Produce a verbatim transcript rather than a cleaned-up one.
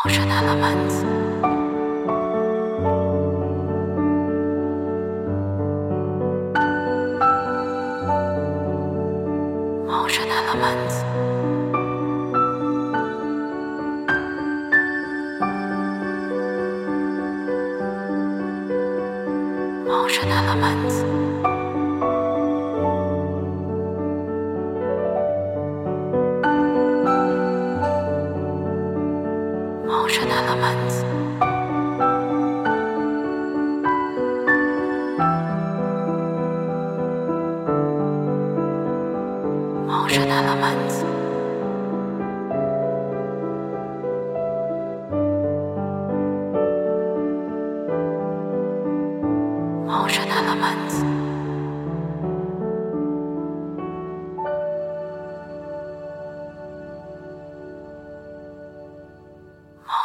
Motion elements. Motion elements. Motion elements. Motion elements. Motion elements. Motion elements.